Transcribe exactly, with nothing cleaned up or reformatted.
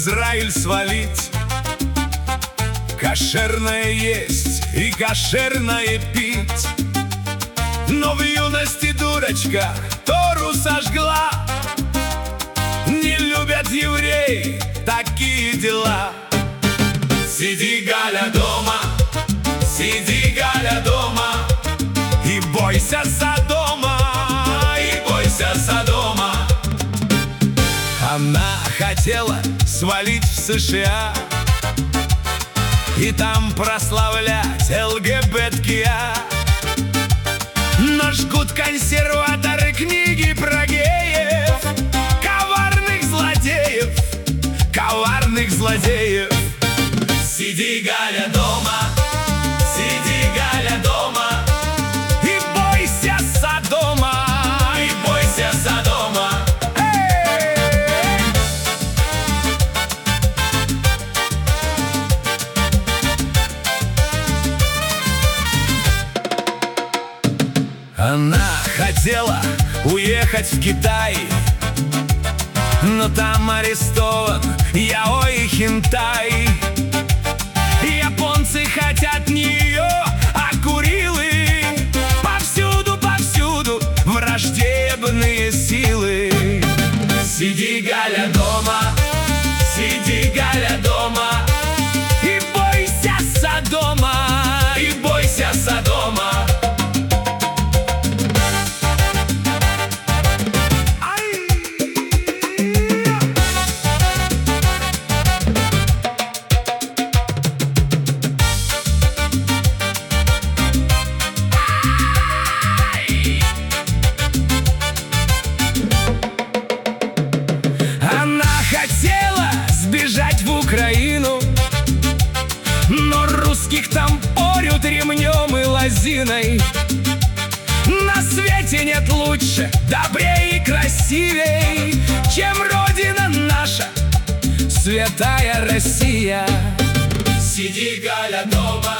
Израиль свалить. Кошерное есть и кошерное пить. Но в юности дурочка Тору сожгла. Не любят евреи такие дела. Сиди, Галя, дома, сиди, Галя, дома, и бойся Содома, и бойся Содома. Она хотела свалить в США и там прославлять ЛГБТКИА. Но жгут консерваторы книги про геев, коварных злодеев, коварных злодеев. Сиди, Галя, дома, сиди, Галя, дома, и бойся Содома, и бойся Содома. Эй! Она хотела уехать в Китай, но там арестован яой и хентай. Японцы хотят нее, а Курилы повсюду, повсюду враждебные силы. Сиди, Галя, дома, сиди, Галя, дома, и бойся Содома, и бойся Содома. Хотела сбежать в Украину, но русских там порют ремнем и лозиной. На свете нет лучше, добрее и красивей, чем родина наша, святая Россия. Сиди, Галя, дома,